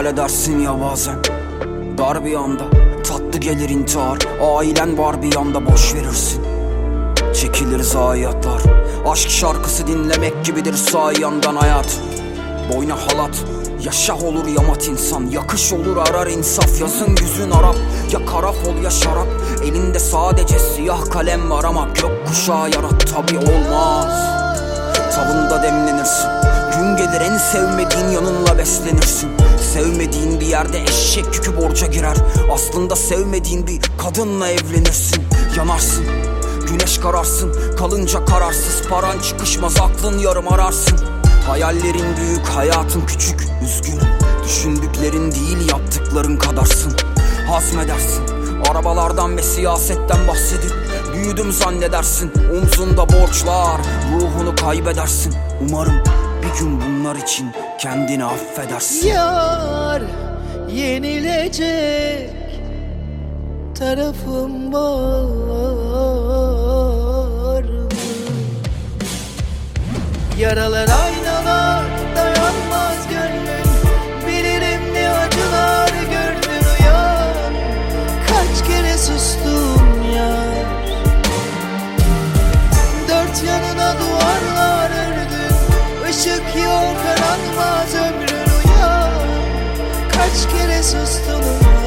edersin ya bazen. Dar bir anda tatlı gelir intihar. Ailen var bir yanda, boş verirsin. Çekilir zayiatlar. Aşk şarkısı dinlemek gibidir sağ yandan hayat. Boyna halat, yaşah olur yamat insan. Yakış olur arar insaf. Yazın yüzün Arap, ya karafol ya şarap. Elinde sadece siyah kalem var ama gökkuşağı yarat. Tabi olmaz. Tavında demlenirsin. Gün gelir en sevmediğin yanınla beslenirsin. Sevmediğin bir yerde eşek yükü borca girer. Aslında sevmediğin bir kadınla evlenirsin. Yanarsın, güneş kararsın. Kalınca kararsız, paran çıkışmaz, aklın yarım ararsın. Hayallerin büyük, hayatın küçük. Üzgünüm, düşündüklerin değil yaptıkların kadarsın. Hazmedersin, arabalardan ve siyasetten bahsedip büyüdüm zannedersin. Omzunda borçlar, ruhunu kaybedersin. Umarım bir gün bunlar için kendini affedersin. Yar, yenilecek tarafım var mı? Yaralar aynalar, dayanmaz gönlüm. Bilirim ne acılar gördün uyan. Kaç kere sustum yar. Dört yanına duvarlar ördün. Işık yok, aranmaz ömrün uyan. Kaç kere sustum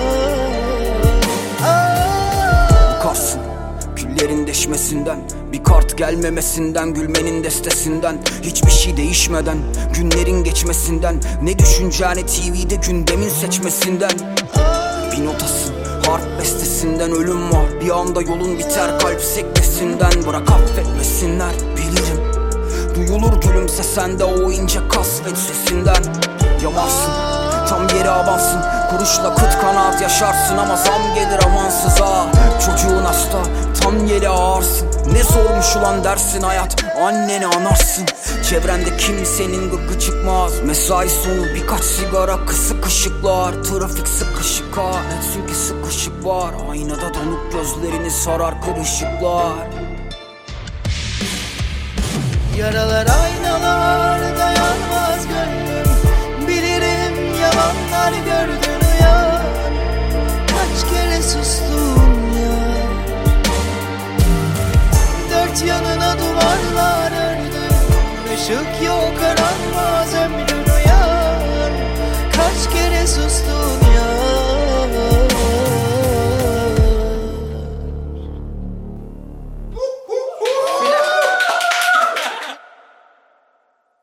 Bakarsın küllerin deşmesinden, bir kart gelmemesinden, gülmenin destesinden, hiçbir şey değişmeden, günlerin geçmesinden, ne düşüneceğini TV'de gündemin seçmesinden. Bir notasın, harp bestesinden, ölüm var bir anda, yolun biter kalp sektesinden. Bırak affetmesinler, bilirim. Duyulur gülümsesen de o ince kasvet sesinden. Yamarsın, tam yeri avansın. Kuruşla kıt kanaat yaşarsın ama zam gelir amansız ha. Çocuğun hasta, tam yeri ağırsın. Ne zormuş ulan dersin hayat, anneni anarsın. Çevrende kimsenin gıkı çıkmaz. Mesai sonu birkaç sigara, kısık ışıklar. Trafik sıkışık ha, etsin ki sıkışık var. Aynada donuk gözlerini sarar kırışıklar. Yaralar aynalar, dayanmaz gönlüm. Bilirim yalanlar gördün uyan. Kaç kere sustum ya. Dört yanına duvarlar ördüm. Işık yok